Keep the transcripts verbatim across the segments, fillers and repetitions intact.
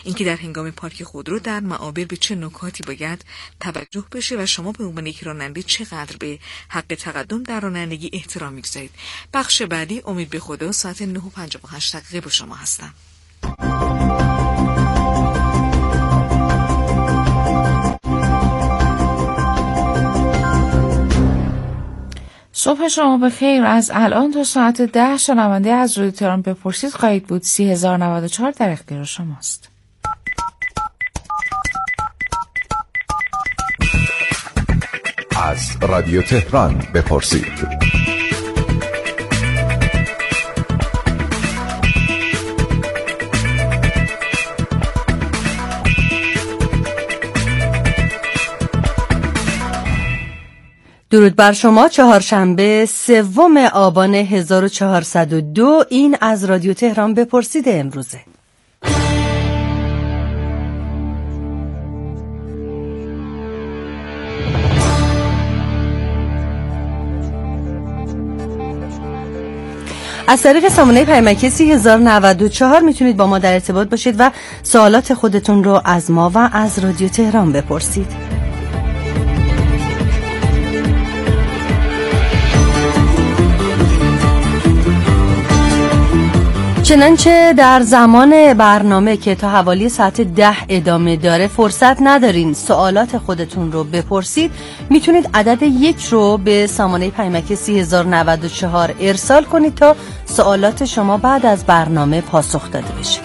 اینکه در هنگام پارک خودرو در معابر به چه نکاتی باید توجه بشه و شما به عنوان یک راننده چقدر به حق تقدم در رانندگی احترام می‌گذارید. بخش بعدی امید به خدا ساعت نه و پنجاه و هشت دقیقه با شما هستم. صبح شما بخیر. از الان تا ساعت ده شنونده از رادیو تهران بپرسید خواهید بود. سی هزار و نود و چهار در اختیار شماست. از رادیو تهران بپرسید. درود بر شما. چهارشنبه سوم آبان هزار و چهارصد و دو. این از رادیو تهران بپرسید امروزه. از طریق سامانه پیامکی سی هزار و نود و چهار میتونید با ما در ارتباط باشید و سوالات خودتون رو از ما و از رادیو تهران بپرسید. چنانچه در زمان برنامه که تا حوالی ساعت ده ادامه داره فرصت ندارین سوالات خودتون رو بپرسید، میتونید عدد یک رو به سامانه پیامکی سی هزار و نود و چهار ارسال کنید تا سوالات شما بعد از برنامه پاسخ داده بشه.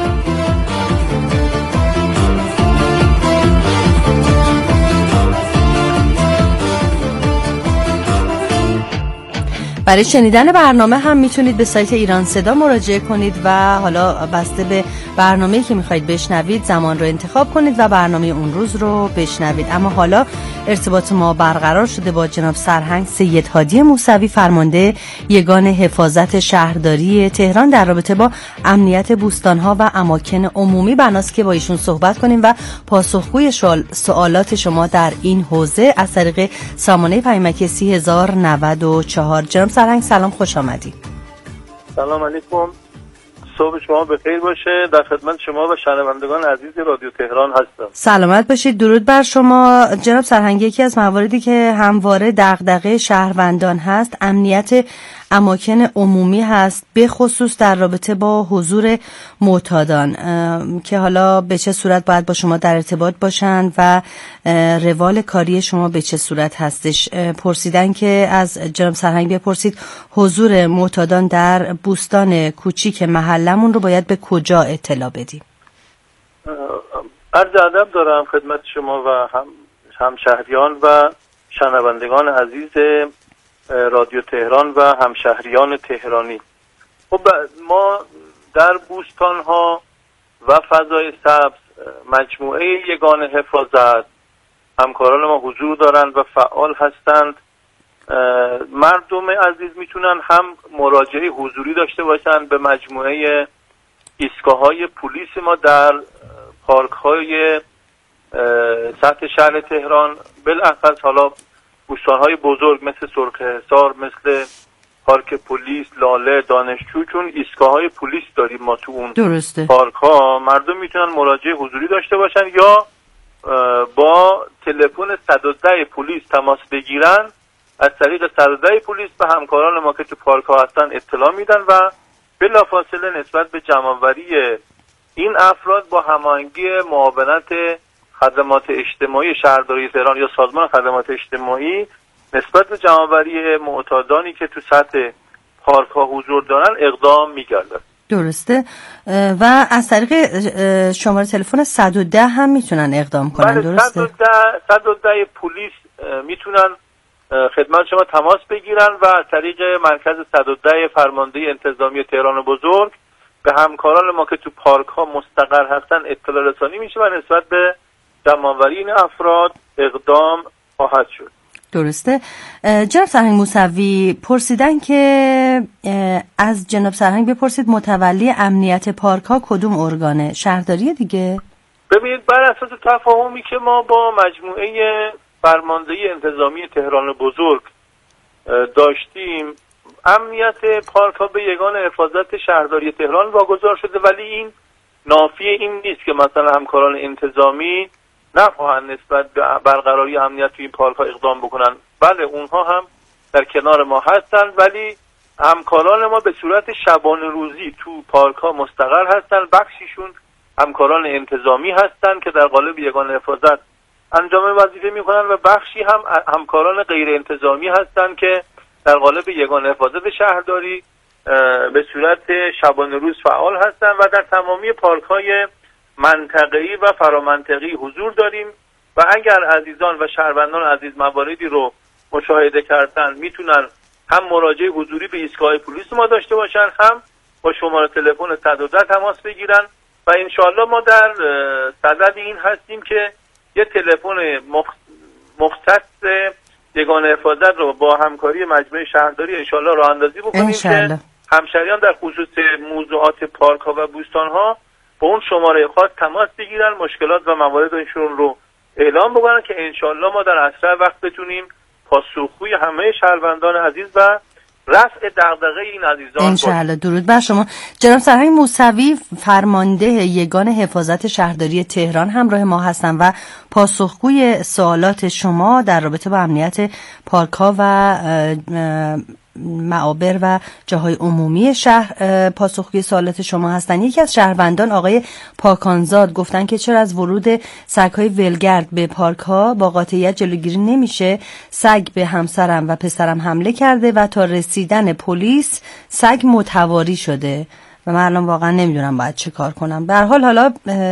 برای شنیدن برنامه هم میتونید به سایت ایران صدا مراجعه کنید و حالا بسته به برنامه‌ای که میخواید بشنوید زمان رو انتخاب کنید و برنامه اون روز رو بشنوید. اما حالا ارتباط ما برقرار شده با جناب سرهنگ سید هادی موسوی، فرمانده یگان حفاظت شهرداری تهران، در رابطه با امنیت بوستان‌ها و اماکن عمومی. بناست که با ایشون صحبت کنیم و پاسخگوی سوالات شما در این حوزه از طریق سامانه پیامکی سی هزار و نود و چهار. جناب سرهنگ سلام، خوش آمدید. سلام علیکم، صبح شما بخیر باشه. در خدمت شما و شنوندگان عزیز رادیو تهران هستم. سلامت باشید. درود بر شما. جناب سرهنگ، یکی از مواردی که همواره دغدغه شهروندان هست امنیت اماکن عمومی هست، به خصوص در رابطه با حضور معتادان که حالا به چه صورت باید با شما در ارتباط باشند و روال کاری شما به چه صورت هستش. پرسیدن که از جناب سرهنگ بپرسید حضور معتادان در بوستان کوچیک محلمون رو باید به کجا اطلاع بدیم؟ عرض ادب دارم خدمت شما و هم همشهریان و شنوندگان عزیز رادیو تهران و همشهریان تهرانی. خب ما در بوستان ها و فضای سبز مجموعه یگان حفاظت همکاران ما حضور دارند و فعال هستند. مردم عزیز میتونن هم مراجعه حضوری داشته باشند به مجموعه ایستگاه های پلیس ما در پارک های سطح شهر تهران، بالاخص حالا بوستان‌های بزرگ مثل سرخحصار، مثل پارک پلیس، لاله، دانشجو، چون ایستگاه‌های پلیس داریم ما تو اون درسته. پارک‌ها مردم میتونن مراجعه حضوری داشته باشن یا با تلفن صد و ده پلیس تماس بگیرن. از طریق صد و ده پلیس به همکاران ما که تو پارک‌ها هستن اطلاع میدن و بلافاصله نسبت به جمع‌آوری این افراد با هماهنگی معاونت خدمات اجتماعی شهرداری تهران یا سازمان خدمات اجتماعی نسبت به جمع‌آوری معتادانی که تو سطح پارک ها حضور دارن اقدام می‌گردن. درسته. و از طریق شماره تلفن صد و ده هم میتونن اقدام کنن. درسته. صد و ده پلیس میتونن خدمت شما تماس بگیرن و از طریق مرکز صد و ده فرمانده انتظامی تهران بزرگ به همکاران ما که تو پارک ها مستقر هستن اطلاع رسانی میشه و نسبت به جمع‌آوری این افراد اقدام خواهد شد. درسته. جناب سرهنگ موسوی، پرسیدن که از جناب سرهنگ بپرسید متولی امنیت پارک ها کدوم ارگانه؟ شهرداری دیگه؟ ببینید بر اساس تفاهمی که ما با مجموعه فرماندهی انتظامی تهران بزرگ داشتیم، امنیت پارک ها به یگان حفاظت شهرداری تهران واگذار شده، ولی این نافی این نیست که مثلا همکاران انتظامی نخواهند نسبت به برقراری امنیت توی این پارک ها اقدام بکنن. بله اونها هم در کنار ما هستن، ولی همکاران ما به صورت شبانه روزی تو پارک ها مستقر هستن. بخشیشون همکاران انتظامی هستن که در قالب یگان حفاظت انجام وظیفه میکنن و بخشی هم همکاران غیر انتظامی هستن که در قالب یگان حفاظت شهرداری به صورت شبانه روز فعال هستن و در تمامی پارک های منطقه‌ای و فرامنطقه‌ای حضور داریم و اگر عزیزان و شهروندان عزیز مواردی رو مشاهده کردن میتونن هم مراجعه حضوری به ایستگاه پلیس ما داشته باشن، هم با شماره تلفن صد و ده تماس بگیرن و انشالله ما در صدد این هستیم که یه تلفن مختص یگان حفاظت رو با همکاری مجمع شهرداری انشالله راه اندازی بکنیم که همشهریان در خصوص موضوعات پارک ها و بوستان ها با اون شماره خاص تماس بگیرن، مشکلات و مواردشون رو اعلام بکنن که انشالله ما در اسرع وقت بتونیم پاسخگوی همه شهروندان عزیز و رفع دغدغه این عزیزان انشالله. درود بر شما. جناب سرهنگ موسوی فرمانده یگان حفاظت شهرداری تهران همراه ما هستن و پاسخگوی سوالات شما در رابطه با امنیت پارک ها و معابر و جاهای عمومی شهر پاسخگوی سوالات شما هستن. یکی از شهروندان آقای پاکانزاد گفتن که چرا از ورود سگ‌های ولگرد به پارک ها با قاطعیت جلوگیری نمیشه؟ سگ به همسرم و پسرم حمله کرده و تا رسیدن پلیس سگ متواری شده و من الان واقعا نمیدونم باید چه کار کنم. به هر حال حالا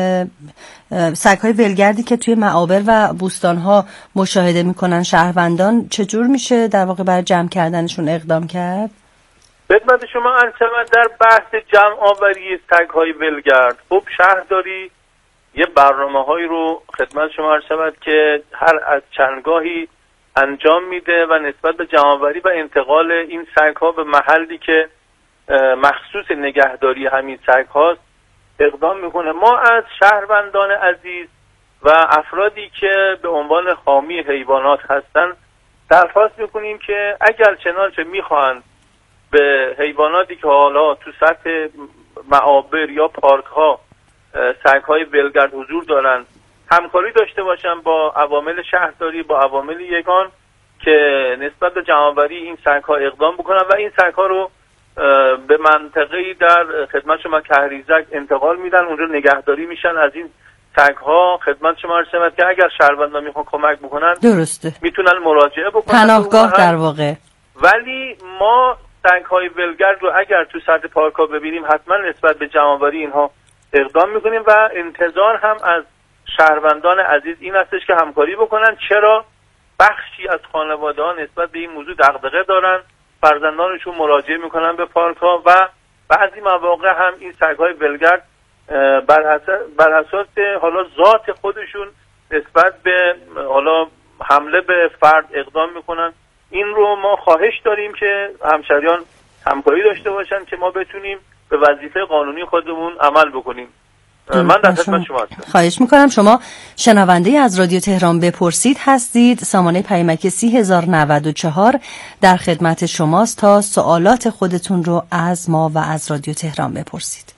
سگ‌های ولگردی که توی معابر و بوستان‌ها مشاهده میکنن شهروندان، چجور میشه در واقع برای جمع کردنشون اقدام کرد؟ خدمت شما عرض شود در بحث جمع آوری سگ‌های ولگرد، خب شهرداری یه برنامه‌هایی رو خدمت شما عرض شود که هر از چندگاهی انجام میده و نسبت به جمع آوری و انتقال این سگ‌ها به محلی که مخصوص نگهداری همین سگ هاست اقدام میکنه. ما از شهروندان عزیز و افرادی که به عنوان حامی حیوانات هستن درخواست میکنیم که اگر چنانچه میخواهند به حیواناتی که حالا تو سطح معابر یا پارک ها سگ های ولگرد حضور دارن همکاری داشته باشن با عوامل شهرداری، با عوامل یگان که نسبت به جمع‌آوری این سگ ها اقدام بکنن و این سگ ها رو به منطقه‌ای در خدمت شما کهریزک انتقال میدن، اونجا نگهداری میشن از این سگ ها. خدمت شما عرض شود که اگر شهروندان میخوان کمک بکنن درسته میتونن مراجعه بکنن، پناهگاه در واقع. ولی ما سگ های ولگرد رو اگر تو سطح پارک ها ببینیم حتما نسبت به جمع‌آوری اینها اقدام میکنیم و انتظار هم از شهروندان عزیز این هستش که همکاری بکنن. چرا بخشی از خانواده ها نسبت به این موضوع دغدغه دارن، فرزندانشون مراجعه میکنن به پارک ها و بعضی مواقع هم این سگ‌های ولگرد بر اساس بر اساس حالا ذات خودشون نسبت به حالا حمله به فرد اقدام میکنن. این رو ما خواهش داریم که همشهریان همکاری داشته باشن که ما بتونیم به وظیفه قانونی خودمون عمل بکنیم. من در خدمت شما هستم. خواهش میکنم. شما شنونده از رادیو تهران بپرسید هستید. سامانه پیامک سی هزار و نود و چهار در خدمت شماست تا سوالات خودتون رو از ما و از رادیو تهران بپرسید.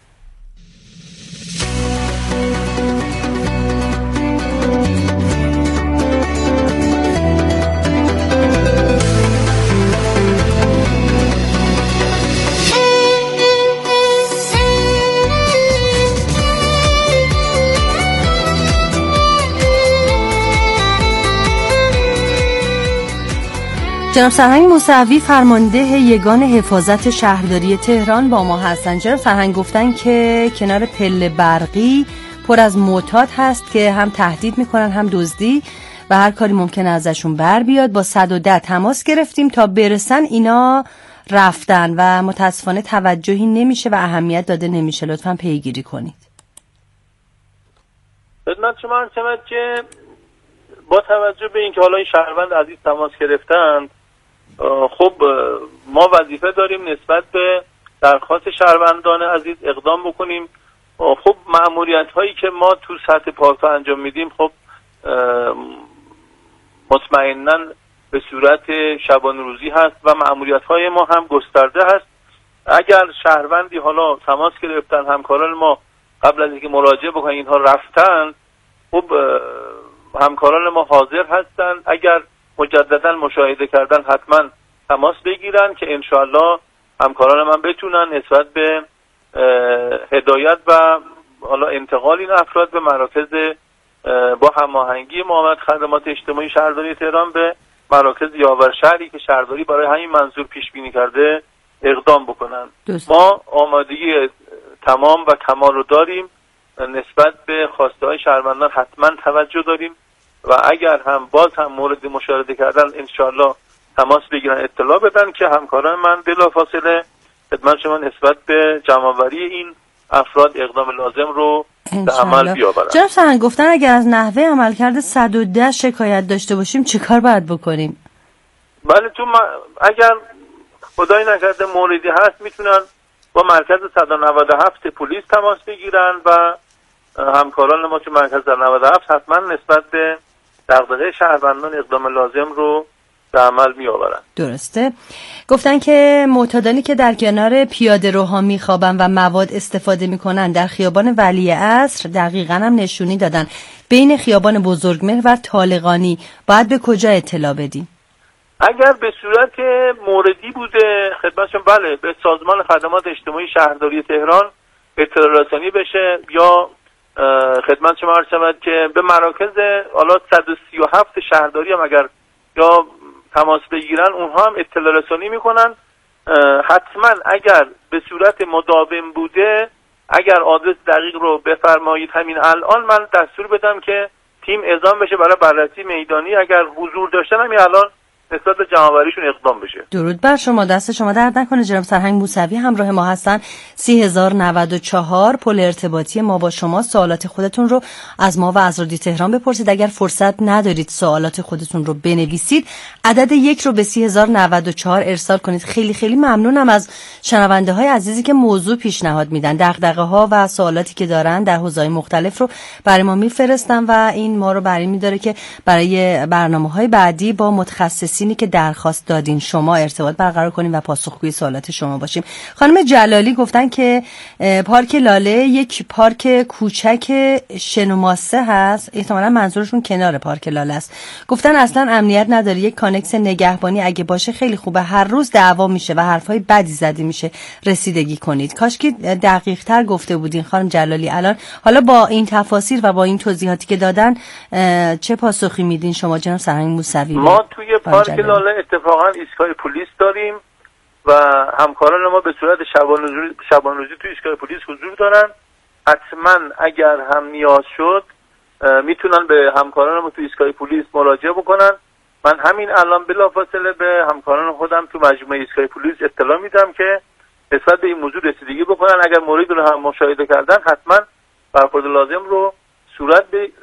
جناب سرهنگ موسوی فرمانده یگان حفاظت شهرداری تهران با ما هستن. جناب سرهنگ گفتن که کنار پله برقی پر از معتاد هست که هم تهدید میکنن هم دزدی و هر کاری ممکنه ازشون بر بیاد. با صد و ده تماس گرفتیم تا برسن، اینا رفتن و متاسفانه توجهی نمیشه و اهمیت داده نمیشه. لطفاً پیگیری کنید. خدمت شما عرض شود که با توجه به اینکه حالا این شهروند عزیز تماس گرفتن، خب ما وظیفه داریم نسبت به درخواست شهروندان عزیز اقدام بکنیم. خب مأموریت هایی که ما تو سطح پارک ها انجام میدیم خب مطمئناً به صورت شبانه روزی هست و مأموریت های ما هم گسترده هست. اگر شهروندی حالا تماس گرفتن همکاران ما قبل از اینکه مراجعه بکنن اینها رفتن، خب همکاران ما حاضر هستن، اگر مجددا مشاهده کردن حتما تماس بگیرن که انشاءالله همکاران من بتونن نسبت به هدایت و حالا انتقال این افراد به مراکز با هماهنگی معاونت خدمات اجتماعی شهرداری تهران به مراکز یاور شهری که شهرداری برای همین منظور پیش بینی کرده اقدام بکنن. دوست. ما آمادگی تمام و کمال رو داریم، نسبت به خواسته های شهروندان حتما توجه داریم و اگر هم باز هم مورد مشاهده کردن انشاءالله تماس بگیرن، اطلاع بدن که همکاران من بلافاصله خدمت شما نسبت به جمع‌آوری این افراد اقدام لازم رو به عمل بیاورن. جناب سرهنگ گفتن اگر از نحوه عملکرد صد و ده شکایت داشته باشیم چه کار باید بکنیم؟ بله، تو اگر خدای نکرده موردی هست میتونن با مرکز صد و نود و هفت پلیس تماس بگیرن و همکاران ما تو مرکز صد و نود و هفت حتما نسبت به دغدغه شهروندان اقدام لازم رو به عمل می آورن. درسته. گفتن که معتادانی که در کنار پیاده روها میخوابن و مواد استفاده میکنن در خیابان ولیعصر دقیقاً هم نشونی دادن بین خیابان بزرگمهر و طالقانی باید به کجا اطلاع بدیم؟ اگر به صورت موردی بوده خدمتشون بله به سازمان خدمات اجتماعی شهرداری تهران اطلاع رسانی بشه یا خدمت شما عرض شود که به مراکز حالا صد و سی و هفت شهرداری هم اگر یا تماس بگیرن اونها هم اطلاع رسانی میکنن. حتما اگر به صورت مداوم بوده اگر آدرس دقیق رو بفرمایید همین الان من دستور بدم که تیم اعزام بشه برای بررسی میدانی، اگر حضور داشتن همین الان نسبت به جمع‌آوریشون اقدام بشه. درود بر شما، دست شما درد نکنه. جناب سرهنگ موسوی همراه ما هستن. سی هزار و نود و چهار پل ارتباطی ما با شما. سوالات خودتون رو از ما و از رادیو تهران بپرسید. اگر فرصت ندارید سوالات خودتون رو بنویسید عدد یک رو به سی هزار و نود و چهار ارسال کنید. خیلی خیلی ممنونم از شنونده های عزیزی که موضوع پیشنهاد میدن، دغدغه ها و سوالاتی که دارن در حوزه‌های مختلف رو برای ما میفرستن و این ما رو برای می‌داره که برای برنامه‌های بعدی با متخصصین که درخواست دادین شما ارتباط برقرار کنیم و پاسخگوی سوالات شما باشیم. خانم جلالی گفتن که پارک لاله یک پارک کوچک شنوماسه هست، احتمالاً منظورشون کنار پارک لاله است. گفتن اصلا امنیت نداره، یک کانکس نگهبانی اگه باشه خیلی خوبه، هر روز دعوا میشه و حرفای بدی زده میشه، رسیدگی کنید. کاش که دقیق تر گفته بودین خانم جلالی. الان حالا با این تفاصیل و با این توضیحاتی که دادن چه پاسخی میدین شما جناب سرهنگ موسوی؟ ما توی پارک لاله اتفاقا ایستگاه پلیس داریم و همکاران ما به صورت شبانه روزی توی ایستگاه پلیس حضور دارن. حتما اگر هم نیاز شد میتونن به همکاران ما توی ایستگاه پلیس مراجعه بکنن. من همین الان بلافاصله به همکاران خودم تو مجموعه ایستگاه پلیس اطلاع میدم که نسبت به این موضوع رسیدگی بکنن. اگر موردی رو هم مشاهده کردن حتما برخورد لازم رو صورت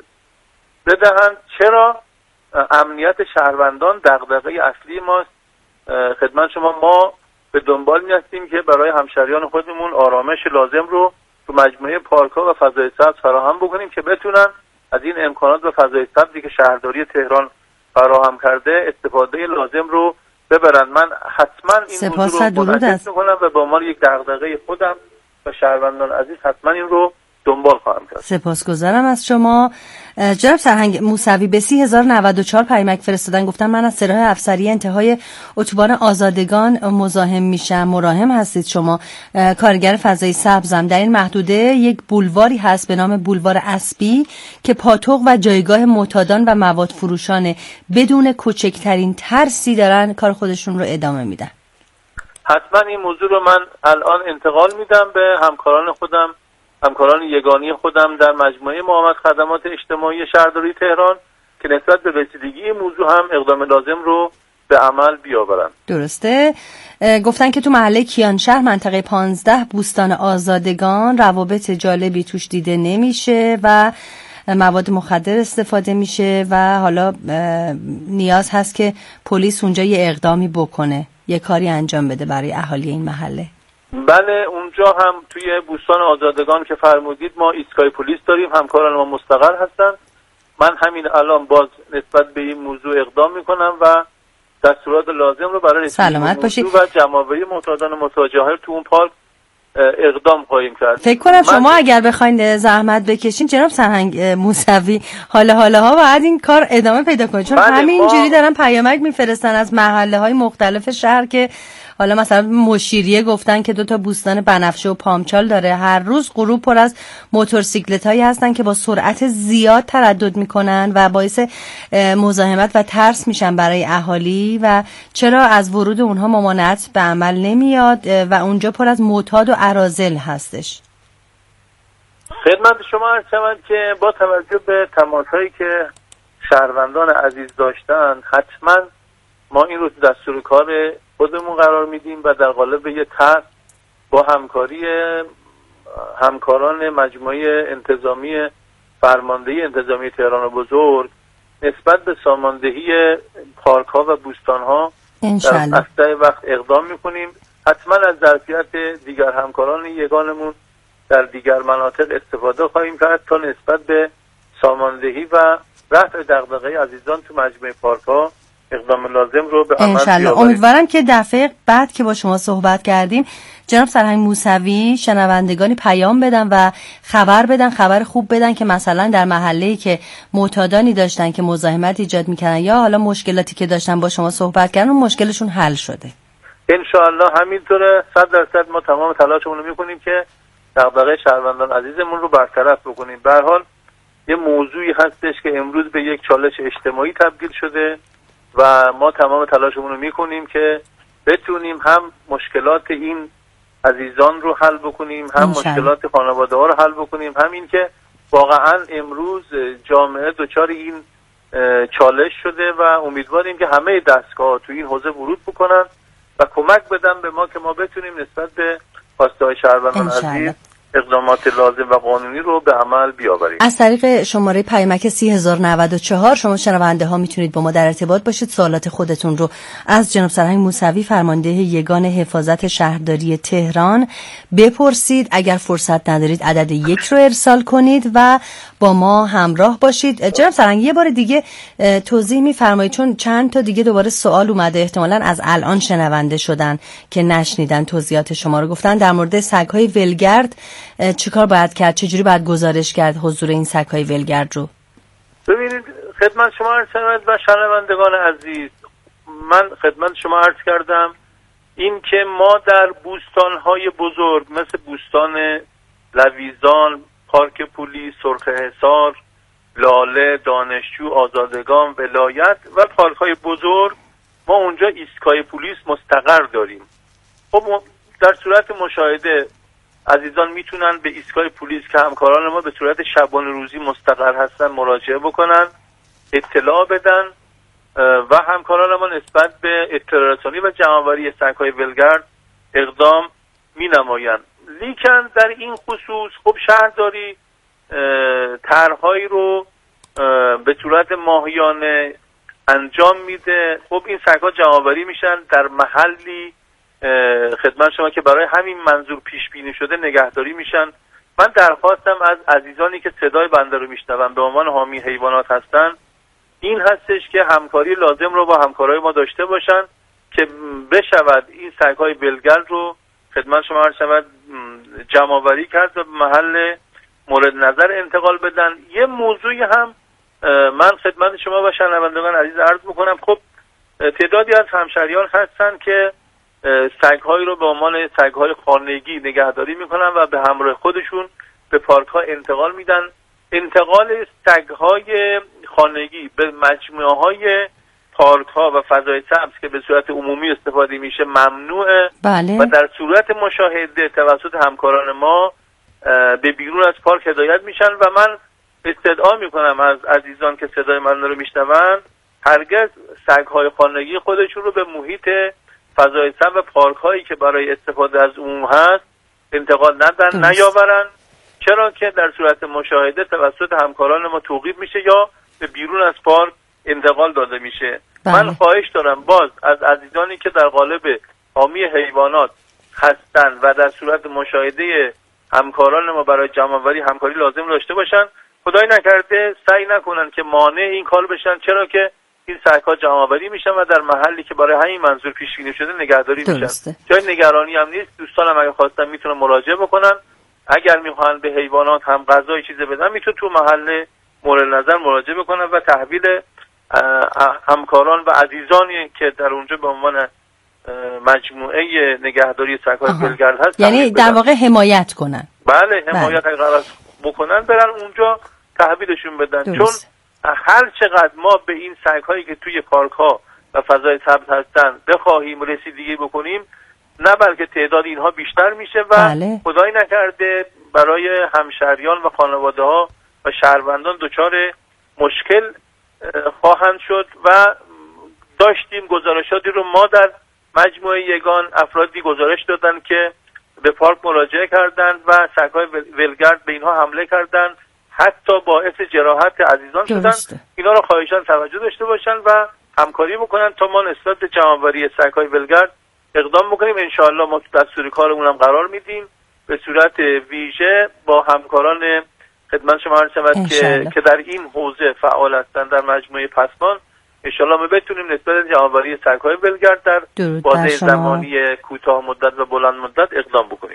بدهند. چرا؟ امنیت شهروندان دغدغه اصلی ماست. خدمت شما ما به دنبال می‌هستیم که برای همشهریان خودمون آرامش لازم رو تو مجموعه پارک‌ها و فضای سبز فراهم بکنیم که بتونن از این امکانات و فضای سبزی که شهرداری تهران فراهم کرده استفاده لازم رو ببرن. من حتما این موضوع رو منعکس می‌کنم و به عنوان یک دغدغه خودم و شهروندان عزیز حتما این رو دنبال خواهم کرد. سپاسگزارم از شما. جناب سرهنگ موسوی به سی هزار و نود و چهار پیامک فرستادن، گفتن من از سراح افسری انتهای اتوبان آزادگان مزاحم میشم. مراهم هستید شما، کارگر فضای سبزم. در این محدوده یک بولواری هست به نام بولوار اسبی که پاتوق و جایگاه معتادان و مواد فروشانه، بدون کوچکترین ترسی دارن کار خودشون رو ادامه میدن. حتما این موضوع رو من الان انتقال میدم به همکاران خودم، همکاران یگانی خودم در مجموعه معاونت خدمات اجتماعی شهرداری تهران که نسبت به رسیدگی موضوع هم اقدام لازم رو به عمل بیاورن. درسته. گفتن که تو محله کیانشهر منطقه پانزده بوستان آزادگان روابط جالبی توش دیده نمیشه و مواد مخدر استفاده میشه و حالا نیاز هست که پلیس اونجا یه اقدامی بکنه، یه کاری انجام بده برای اهالی این محله. بله، اونجا هم توی بوستان آزادگان که فرمودید ما ایستگاه پلیس داریم، همکاران ما مستقر هستن. من همین الان باز نسبت به این موضوع اقدام میکنم و دستورات لازم رو برای رسیدگی به موضوع و جمع‌آوری معتادان متوجه تو اون پارک اقدام خواهیم کرد. فکر کنم شما اگر بخواید زحمت بکشین جناب سرهنگ موسوی حالا حالاها باید این کار ادامه پیدا کنه، چون همینجوری دارن پیامک میفرستن از محله های مختلف شهر که حالا مثلا مشیریه گفتن که دو تا بوستان بنفشه و پامچال داره، هر روز غروب پر از موتورسیکلت هایی هستن که با سرعت زیاد تردد میکنن و باعث مزاحمت و ترس میشن برای اهالی و چرا از ورود اونها ممانعت به عمل نمیاد و اونجا پر از معتاد و اراذل هستش. خدمت شما عرض شود که با توجه به تماس‌هایی که شهروندان عزیز داشتن حتما ما این رو دستور کار خودمون قرار میدیم و در قالب یه طرح با همکاری همکاران مجموعه انتظامی فرماندهی انتظامی تهران بزرگ نسبت به ساماندهی پارک ها و بوستان ها در اسرع وقت اقدام میکنیم. حتما از ظرفیت دیگر همکاران یگانمون در دیگر مناطق استفاده خواهیم کرد تا نسبت به ساماندهی و رفع دغدغه عزیزان تو مجموعه پارک ها اقدام لازم رو به عمل بیاوریم. امیدوارم که دفعه بعد که با شما صحبت کردیم جناب سرهنگ موسوی شنوندگانی پیام بدن و خبر بدن، خبر خوب بدن که مثلا در محله‌ای که معتادانی داشتن که مزاحمت ایجاد می‌کردن یا حالا مشکلاتی که داشتن با شما صحبت کردن اون مشکلشون حل شده. ان شاء الله همینطوره. صد درصد ما تمام تلاشمون رو می‌کنیم که دغدغه شهروندان عزیزمون رو برطرف بکنیم. به هر حال یه موضوعی هستش که امروز به یک چالش اجتماعی تبدیل شده و ما تمام تلاشمون رو میکنیم که بتونیم هم مشکلات این عزیزان رو حل بکنیم، هم مشکلات خانواده ها رو حل بکنیم، هم این که واقعا امروز جامعه دچار این چالش شده و امیدواریم که همه دستگاه تو این حوزه ورود بکنن و کمک بدن به ما که ما بتونیم نسبت به خواسته های شهروندان عزیز اقدامات لازم و قانونی رو به عمل بیاوریم. از طریق شماره پیامک سی هزار و نود و چهار شما شنونده ها میتونید با ما در ارتباط باشید، سوالات خودتون رو از جناب سرهنگ موسوی فرمانده یگان حفاظت شهرداری تهران بپرسید. اگر فرصت ندارید عدد یک رو ارسال کنید و با ما همراه باشید. جناب سرهنگ یه بار دیگه توضیح میفرمایید، چون چند تا دیگه دوباره سوال اومده احتمالاً از الان شنونده شدن که نشنیدن توضیحات شما رو. گفتن در مورد سگ‌های ولگرد چیکار باید کرد، چجوری باید گزارش کرد حضور این سگ‌های ولگرد رو؟ ببینید خدمت شما عرض شود و شنوندگان عزیز، من خدمت شما عرض کردم این که ما در بوستان‌های بزرگ مثل بوستان لویزان، پارک پولی، سرخ حصار، لاله، دانشجو، آزادگان، ولایت و پارک‌های بزرگ ما اونجا ایستگاه پلیس مستقر داریم. خب در صورت مشاهده عزیزان میتونن به ایستگاه پلیس که همکاران ما به صورت شبانه روزی مستقر هستن مراجعه بکنن، اطلاع بدن و همکاران ما نسبت به اطلاع رسانی و جمع‌آوری سگ‌های ولگرد اقدام مینمایند. لیکن در این خصوص خب شهرداری طرح‌هایی رو به صورت ماهیانه انجام میده. خب این سگ‌ها جمع‌آوری میشن در محلی خدمت شما که برای همین منظور پیش بینی شده نگهداری میشن. من درخواستم از عزیزانی که صدای بنده رو میشنون به عنوان حامی حیوانات هستن این هستش که همکاری لازم رو با همکارای ما داشته باشن که بشود این سگ‌های ولگرد رو خدمت شما عرض شود جمع آوری کرد و محل مورد نظر انتقال بدن. یه موضوعی هم من خدمت شما و شنوندگان عزیز عرض میکنم. خب تعدادی از همشهریان هستن که سگ‌هایی رو به عنوان سگ‌های خانگی نگهداری میکنن و به همراه خودشون به پارک‌ها انتقال میدن. انتقال سگ‌های خانگی به مجموعه‌های پارک‌ها و فضای سبز که به صورت عمومی استفاده میشه ممنوعه. بله. و در صورت مشاهده توسط همکاران ما به بیرون از پارک هدایت میشن و من استدعا میکنم از عزیزان که صدای من رو میشنون هرگز سگ‌های خانگی خودشون رو به محیط فضای سبز و پارک هایی که برای استفاده از عموم هست انتقال ندن، نیاورن، چرا که در صورت مشاهده توسط همکاران ما توقیف میشه یا به بیرون از پارک انتقال داده میشه. بله. من خواهش دارم باز از عزیزانی که در قالب حامی حیوانات هستن و در صورت مشاهده همکاران ما برای جمع‌آوری همکاری لازم داشته باشن، خدای نکرده سعی نکنن که مانع این کار بشن، چرا که این سگ‌ها جمع‌آوری میشن و در محلی که برای همین منظور پیش بینی شده نگهداری درسته. میشن. جای نگرانی هم نیست. دوستانم اگه خواستن میتونن مراجعه بکنن. اگر میخوان به حیوانات هم غذای چیزی بدن میتونن تو محل مورد نظر مراجعه بکنن و تحویل همکاران و عزیزانی که در اونجا به عنوان مجموعه نگهداری سگ‌های ولگرد هست، یعنی در واقع حمایت کنن. بله، حمایت اگر قرار بکنن برن اونجا تحویلشون بدن. درست. چون هر چقدر ما به این سگ‌هایی که توی پارک‌ها و فضای سبز هستن بخواهیم رسیدگی بکنیم، نه بلکه تعداد اینها بیشتر میشه و بله. خدای نکرده برای همشهریان و خانواده‌ها و شهروندان دچار مشکل خواهند شد و داشتیم گزارشاتی رو ما در مجموعه یگان افرادی گزارش دادن که به پارک مراجعه کردند و سگ‌های ولگرد به اینها حمله کردند، حتی باعث جراحت عزیزان شدن. اینا رو خواهشاً توجه داشته باشن و همکاری بکنن تا ما نسبت به جمع‌آوری سگ‌های ولگرد اقدام بکنیم. انشاءالله ما تو دستور کارمون هم قرار میدیم به صورت ویژه با همکاران خدمت شما عرض شود که که در این حوزه فعال هستند در مجموعه پسمان. انشاءالله ما بتونیم نسبت به جمع‌آوری سگ‌های ولگرد در بازه زمانی کوتاه مدت و بلند مدت اقدام بکنیم.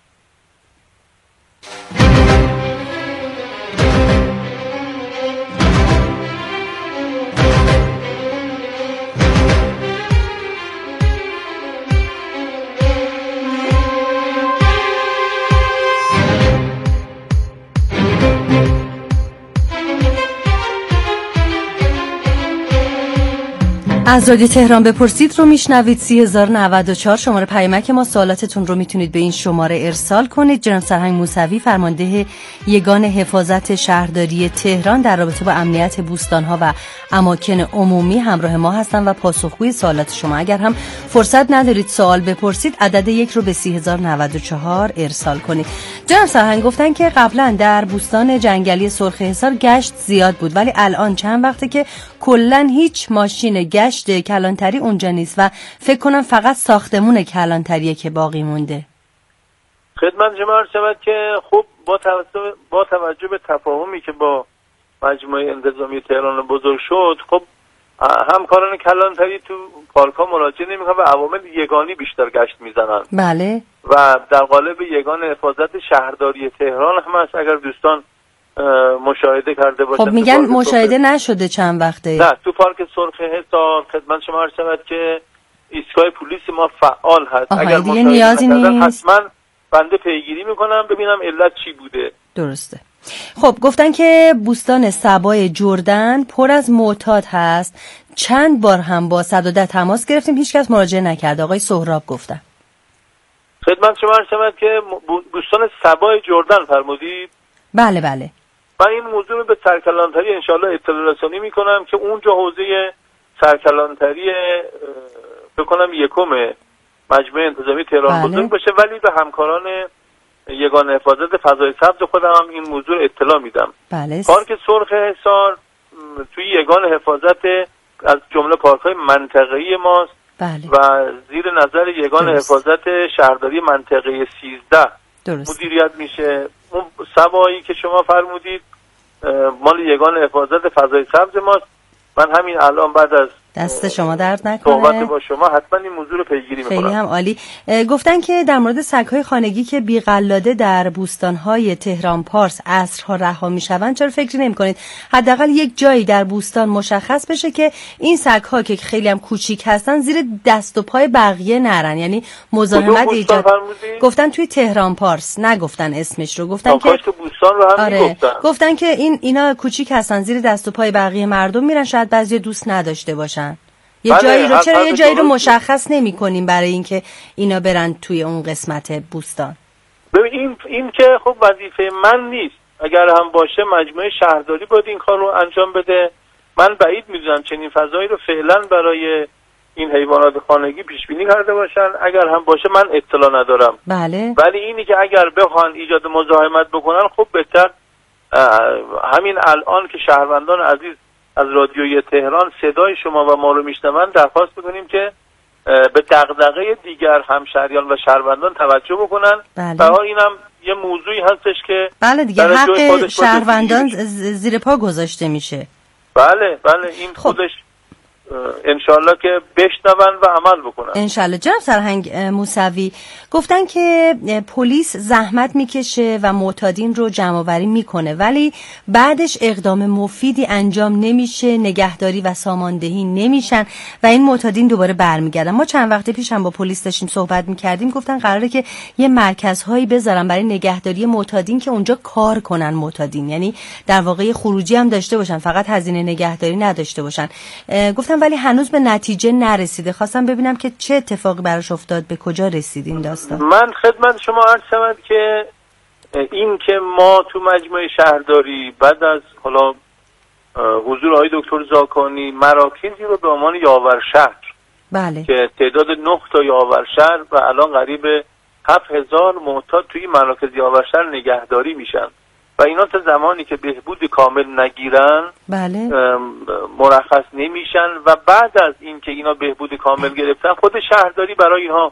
از رادیو تهران بپرسید رو میشنوید. سی هزار و نود و چهار شماره پیامک ما. سوالاتتون رو میتونید به این شماره ارسال کنید. جناب سرهنگ موسوی فرمانده یگان حفاظت شهرداری تهران در رابطه با امنیت بوستان‌ها و اماکن عمومی همراه ما هستن و پاسخگوی سوالات شما. اگر هم فرصت ندارید سوال بپرسید عدد یک رو به سی هزار و نود و چهار ارسال کنید. جناب سرهنگ گفتن که قبلا در بوستان جنگلی سرخ حصار گشت زیاد بود ولی الان چند وقته که کلا هیچ ماشین گشت کلانتری اونجا نیست و فکر کنم فقط ساختمون کلانتریه که باقی مونده. خدمت شما عرض شود که خب با توجه با توجه به تفاهمی که با مجموعه انتظامی تهران بزرگ شد، خب همکاران کلانتری تو پارک‌ها مراجعه نمی‌کنن و عوامل یگانی بیشتر گشت میزنن. بله. و در قالب یگان حفاظت شهرداری تهران هم هست. اگر دوستان مشاهده کرده باشن. خب میگن مشاهده نشده چند وقته. نه، تو پارک سرخ حصار خدمت شما عرض شود که ایستگاه پلیس ما فعال هست. اگر دیگه نیازی نیست. حتما بنده پیگیری میکنم ببینم علت چی بوده. درسته. خب گفتن که بوستان سبای جردن پر از معتاد هست. چند بار هم با صد و ده تماس گرفتیم هیچ کس مراجعه نکرد. آقای سهراب گفتن. خدمت شما عرض شود که بوستان سبای جردن فرمودید؟ بله بله. من این موضوع رو به سرکلانتری انشالله اطلاع رسانی میکنم که اونجا حوزه سرکلانتری بکنم یکم مجموعه انتظامی تهران بله. بزرگ باشه، ولی به همکاران یگان حفاظت فضای سبز خودم هم این موضوع اطلاع میدم. بله. پارک سرخ حصار توی یگان حفاظت از جمله پارک‌های منطقه‌ای ماست. بله. و زیر نظر یگان درست. حفاظت شهرداری منطقه سیزده درست. مدیریت میشه. اون سبایی که شما فرمودید مال یگان حفاظت فضای سبز ماست. من همین الان بعد از دست شما درد نکنه صحبت با شما حتما این موضوع رو پیگیری میکنم. خیلی هم عالی. گفتن که در مورد سگ‌های خانگی که بی‌قلاده در بوستان‌های تهران پارس عصرها رها میشوند چرا فکر نمی‌کنید حداقل یک جایی در بوستان مشخص بشه که این سگ‌ها که خیلی هم کوچیک هستن زیر دست و پای بقیه نرن، یعنی مزاحمت ایجاد. گفتن توی تهران پارس، نگفتن اسمش رو، گفتن که بوستان رو هم آره. میگفتن. گفتن که این اینا کوچیک هستن زیر دست و پای بقیه مردم میرن، شاید بعضی دوست نداشته باشن. یه بله، جایی رو چرا یه جایی رو مشخص نمی کنیم برای اینکه اینا برن توی اون قسمت بوستان؟ ببین این این که خب وظیفه من نیست. اگر هم باشه مجموعه شهرداری باید این کار رو انجام بده. من بعید میدونم چنین فضایی رو فعلا برای این حیوانات خانگی پیش بینی کرده باشن. اگر هم باشه من اطلاع ندارم. بله. ولی اینی که اگر بخوان ایجاد مزاحمت بکنن خب بهتر همین الان که شهروندان عزیز از رادیوی تهران صدای شما و ما رو میشنوند درخواست بکنیم که به دغدغه دیگر همشهریان و شهروندان توجه بکنن. بله. برای اینم یه موضوعی هستش که بله دیگه حق شهروندان زیر پا گذاشته میشه. بله بله این خب. خودش انشالله که بشنون و عمل بکنن. انشالله. جناب سرهنگ موسوی گفتن که پلیس زحمت میکشه و معتادین رو جمع آوری میکنه ولی بعدش اقدام مفیدی انجام نمیشه، نگهداری و ساماندهی نمیشن و این معتادین دوباره برمیگردن. ما چند وقت پیش هم با پلیس داشتیم صحبت میکردیم، گفتن قراره که یه مرکزهایی بذارن برای نگهداری معتادین که اونجا کار کنن معتادین، یعنی در واقع خروجی هم داشته باشن، فقط هزینه نگهداری نداشته باشن. گفتم ولی هنوز به نتیجه نرسیده. خواستم ببینم که چه اتفاقی براش افتاد، به کجا رسید این داستان. من خدمت شما عرض شود که این که ما تو مجموعه شهرداری بعد از حالا حضور آقای دکتر زاکانی مراکزی رو به عنوان یاور شهر، بله، که تعداد نه تا یاور شهر و الان قریب هفت هزار معتاد توی مراکز یاور شهر نگهداری میشن و اینا تا زمانی که بهبود کامل نگیرن بله مرخص نمیشن و بعد از این که اینا بهبود کامل گرفتن خود شهرداری برای اینها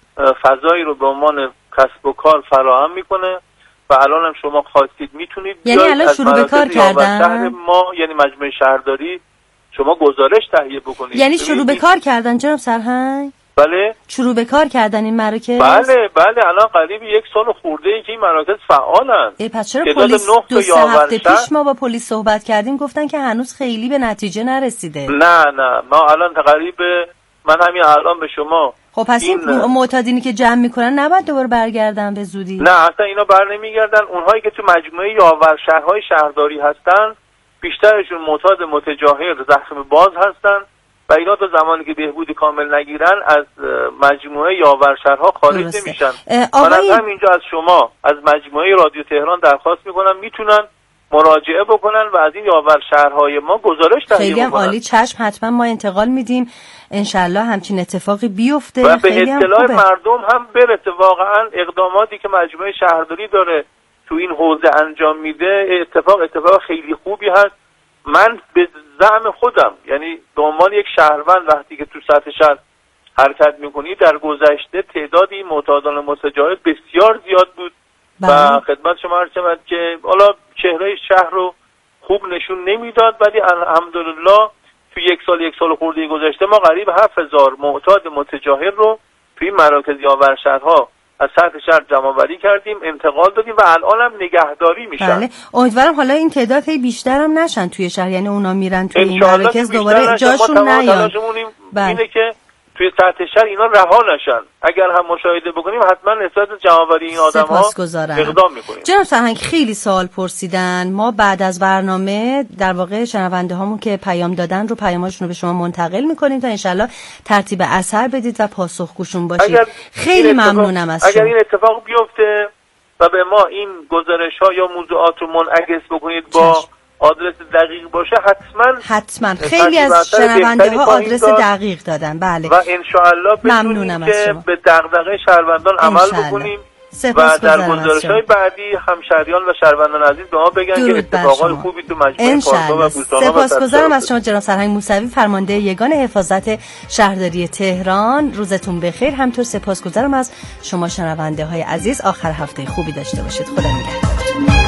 فضایی رو به عنوان کسب و کار فراهم میکنه و الان هم شما خواستید میتونید یعنی الان شروع به کار کردن شهر ما، یعنی مجموعه شهرداری شما گزارش تهیه بکنید. یعنی شروع به کار کردن جناب سرهنگ؟ بله شروع به کار کردن این مراکز؟ بله بله الان قریب یک سال خورده ای که این مراکز فعالن. ای پس چرا پلیس دو سه هفته پیش ما با پلیس صحبت کردیم گفتن که هنوز خیلی به نتیجه نرسیده؟ نه نه ما الان تقریبا من همین الان به شما خب پس این, این معتادینی که جمع میکنن نباید دوباره برگردن به زودی؟ نه اصلا اینا بر نمیگردن. اونهایی که تو مجموعه یاور شهرهای شهرداری هستن بیشترشون معتاد متجاهل زخم باز هستن و اینا تا زمانی که بهبود کامل نگیرن از مجموعه یاور شهرها خارج نمیشن. من از همینجا از شما از مجموعه رادیو تهران درخواست میکنم میتونن مراجعه بکنن و از این یاور شهرهای ما گزارش تهیه بکنن. خیلی هم عالی، چشم، حتما ما انتقال میدیم، انشالله همچین اتفاقی بیفته و به اطلاع مردم هم برسه. واقعا اقداماتی که مجموعه شهرداری داره تو این حوزه انجام میده اتفاق اتفاق خیلی خوبی هست. من به زعم خودم، یعنی به عنوان یک شهروند وقتی که تو سطح شهر حرکت میکنی، در گذشته تعداد این معتادان متجاهل بسیار زیاد بود و خدمت شما عرض شود که حالا چهره شهر رو خوب نشون نمیداد، ولی الحمدلله تو یک سال یک سال خورده گذشته ما قریب هفت هزار معتاد متجاهل رو توی مراکز یاور شهرها از سطح شهر جمع آوری کردیم، انتقال دادیم و الان هم نگهداری میشن. بله، امیدوارم حالا این تعداد خیلی بیشتر هم نشن توی شهر، یعنی اونا میرن توی این مراکز دوباره جاشون نیان. بله. اینه که توی سطح شهر اینا رها نشن. اگر هم مشاهده بکنیم حتما نسبت جمع آوری این آدم‌ها اقدام می‌کنیم. جناب سرهنگ خیلی سوال پرسیدن، ما بعد از برنامه در واقع شنونده هامون که پیام دادن رو پیاماشون رو به شما منتقل می‌کنیم تا انشالله ترتیب اثر بدید و پاسخگوشون باشید. خیلی ممنونم از شما. اگر این اتفاق بیفته و به ما این گزارش‌ها یا موضوعات رو منعکس بکنید با چشم. آدرس دقیق باشه حتما حتما خیلی از شنونده ها آدرس دقیق دادن. بله و انشاءالله ممنونم از شما. به دغدغه شهروندان عمل بکنیم و در گزارش‌های بعدی همشهریان و شهروندان عزیز به ما بگن که اتفاقات خوبی تو مجموعه پارسا و بوستان‌ها. سپاسگزارم از شما جناب سرهنگ موسوی، فرمانده یگان حفاظت شهرداری تهران. روزتون بخیر. همطور سپاسگزارم از شما شنونده های عزیز. آخر هفته خوبی داشته باشید. خدا نگهدارتون.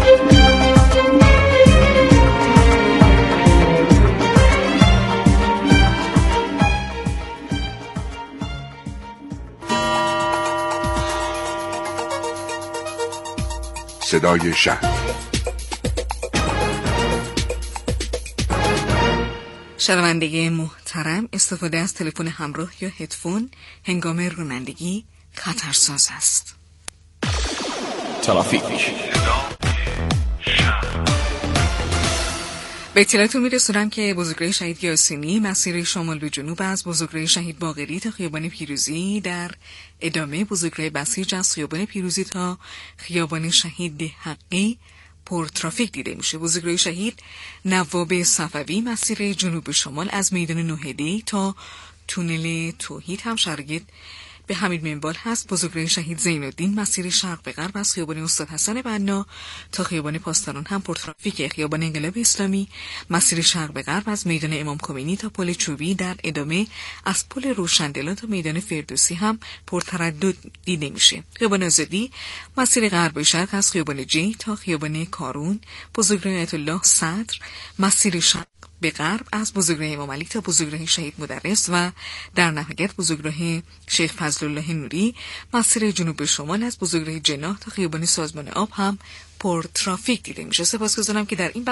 صدای شهر. شنونده محترم، استفاده از تلفن همراه یا هدفون هنگام رانندگی خطرساز است. ترافیک. به اطلاعتون میرسونم که بزرگراه شهید یاسینی مسیر شمال به جنوب از بزرگراه شهید باقری تا خیابان پیروزی در ادامه بزرگراه بسیج از خیابان پیروزی تا خیابان شهید حقی پر ترافیک دیده میشه. بزرگراه شهید نواب صفوی مسیر جنوب شمال از میدان نوهدی تا تونل توحید هم شرایط به همین منوال هست. بزرگراه شهید زینالدین مسیر شرق به غرب از خیابان استاد حسن بنا تا خیابان پاسداران هم پرترافیک. خیابان انقلاب اسلامی مسیر شرق به غرب از میدان امام خمینی تا پل چوبی در ادامه از پل روشندلان تا میدان فردوسی هم پرتردد دیده میشه. خیابان آزادی مسیر غرب شرق از خیابان جی تا خیابان کارون. بزرگراه آیت الله صدر مسیر شرق به غرب از بزرگراه امام علی تا بزرگراه شهید مدرس و در نهایت بزرگراه شیخ فضل الله نوری، مسیر جنوب به شمال از بزرگراه جناح تا خیابان سازمان آب هم پر ترافیک دیده میشه. سپاسگزارم که در این